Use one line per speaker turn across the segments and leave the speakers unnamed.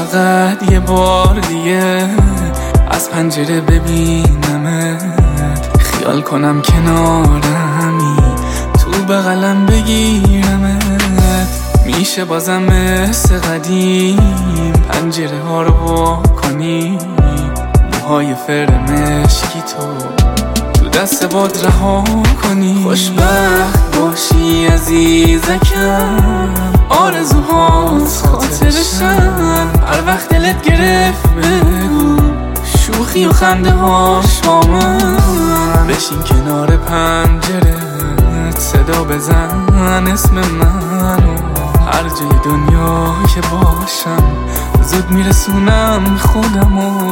فقط یه بار دیگه از پنجره ببینمت، خیال کنم کنارمی، تو بغلم بگیرمت. میشه بازم مثل قدیم پنجره ها رو وا کنی، موهای فر مشکی تو دست باد رها کنی. خوشبخت باشی عزیزکم، آرزوهات خاطرشن، هر وقت دلت گرفت بگو، شوخی و خنده هاش با من. بشین کنار پنجره صدا بزن اسم منو، هر جای دنیا که باشم زود میرسونم خودمو.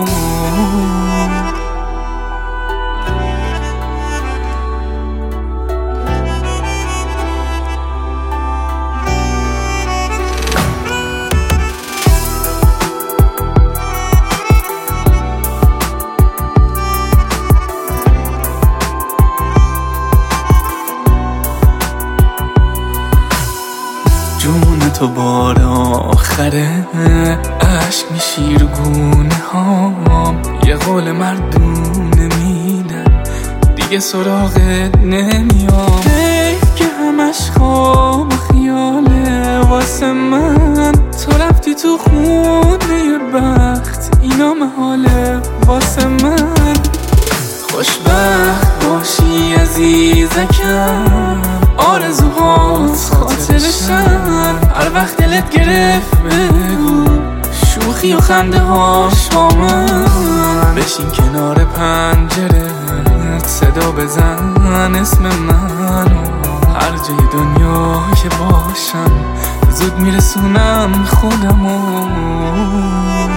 جون تو بار آخره، عشق میشی رو گونه هام، یه قول مردونه میدم دیگه سراغت نمیام. حیف که همش خواب و خیاله واسه من، تو رفتی تو خونه بخت، اینا محاله واسه من. خوشبخت باشی عزیزکم، آرزوهات خاطرشن، هر وقت دلت گرفت بگو، شوخی و خنده هاش با من. بشین کنار پنجره صدا بزن اسم منو، هر جای دنیا که باشم زود میرسونم خودمو.